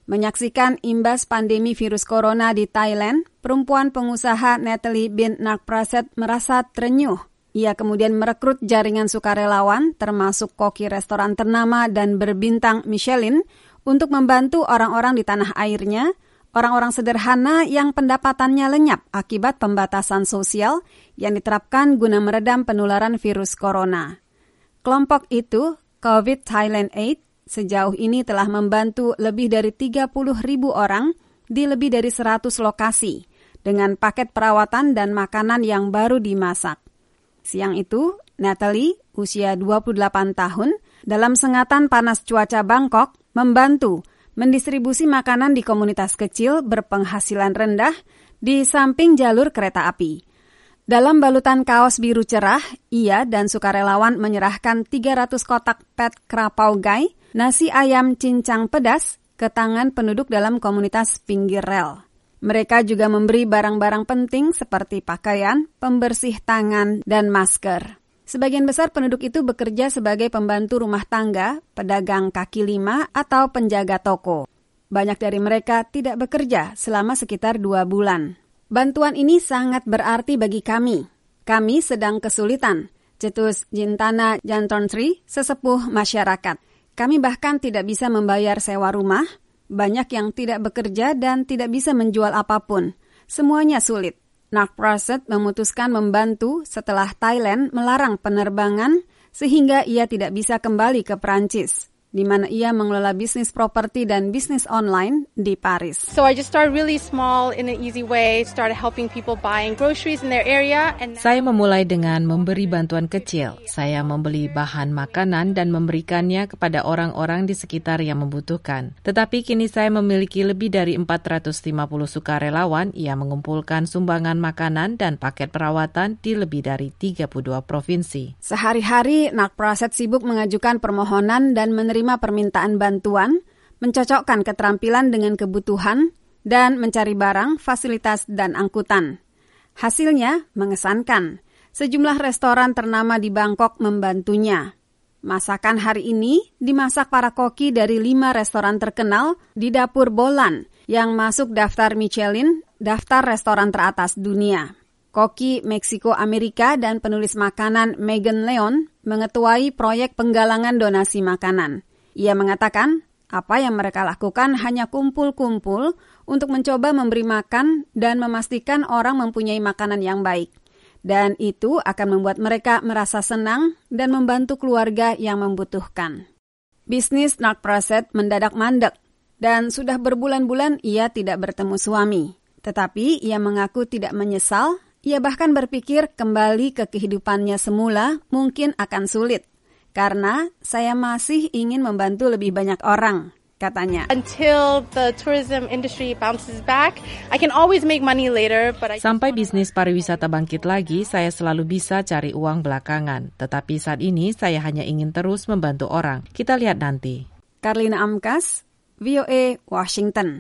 Menyaksikan imbas pandemi virus corona di Thailand, perempuan pengusaha Natalie bin Nakpraset merasa terenyuh. Ia kemudian merekrut jaringan sukarelawan, termasuk koki restoran ternama dan berbintang Michelin, untuk membantu orang-orang di tanah airnya, orang-orang sederhana yang pendapatannya lenyap akibat pembatasan sosial yang diterapkan guna meredam penularan virus corona. Kelompok itu, COVID Thailand Aid, sejauh ini telah membantu lebih dari 30.000 orang di lebih dari 100 lokasi dengan paket perawatan dan makanan yang baru dimasak. Siang itu, Natalie, usia 28 tahun, dalam sengatan panas cuaca Bangkok, membantu mendistribusi makanan di komunitas kecil berpenghasilan rendah di samping jalur kereta api. Dalam balutan kaos biru cerah, ia dan sukarelawan menyerahkan 300 kotak pet krapau gai, nasi ayam cincang pedas, ke tangan penduduk dalam komunitas pinggir rel. Mereka juga memberi barang-barang penting seperti pakaian, pembersih tangan, dan masker. Sebagian besar penduduk itu bekerja sebagai pembantu rumah tangga, pedagang kaki lima, atau penjaga toko. Banyak dari mereka tidak bekerja selama sekitar 2 bulan. Bantuan ini sangat berarti bagi kami. Kami sedang kesulitan, cetus Jintana Jantonsri, sesepuh masyarakat. Kami bahkan tidak bisa membayar sewa rumah, banyak yang tidak bekerja dan tidak bisa menjual apapun. Semuanya sulit. Nakpraset memutuskan membantu setelah Thailand melarang penerbangan sehingga ia tidak bisa kembali ke Perancis, di mana ia mengelola bisnis properti dan bisnis online di Paris. So I just started really small in an easy way, started helping people buying groceries in their area. Saya memulai dengan memberi bantuan kecil. Saya membeli bahan makanan dan memberikannya kepada orang-orang di sekitar yang membutuhkan. Tetapi kini saya memiliki lebih dari 450 sukarelawan yang mengumpulkan sumbangan makanan dan paket perawatan di lebih dari 32 provinsi. Sehari-hari, Nakpraset sibuk mengajukan permohonan dan menerima permintaan bantuan, mencocokkan keterampilan dengan kebutuhan, dan mencari barang, fasilitas, dan angkutan. Hasilnya mengesankan. Sejumlah restoran ternama di Bangkok membantunya. Masakan hari ini dimasak para koki dari 5 restoran terkenal di dapur Bolan yang masuk daftar Michelin, daftar restoran teratas dunia. Koki Meksiko Amerika dan penulis makanan Megan Leon mengetuai proyek penggalangan donasi makanan. Ia mengatakan, apa yang mereka lakukan hanya kumpul-kumpul untuk mencoba memberi makan dan memastikan orang mempunyai makanan yang baik. Dan itu akan membuat mereka merasa senang dan membantu keluarga yang membutuhkan. Bisnis Nakpraset mendadak mandek dan sudah berbulan-bulan ia tidak bertemu suami. Tetapi ia mengaku tidak menyesal, ia bahkan berpikir kembali ke kehidupannya semula mungkin akan sulit. Karena saya masih ingin membantu lebih banyak orang, katanya. Until the tourism industry bounces back, I can always make money later, but Sampai bisnis pariwisata bangkit lagi, saya selalu bisa cari uang belakangan. Tetapi saat ini saya hanya ingin terus membantu orang. Kita lihat nanti. Karlina Amkas, VOA, Washington.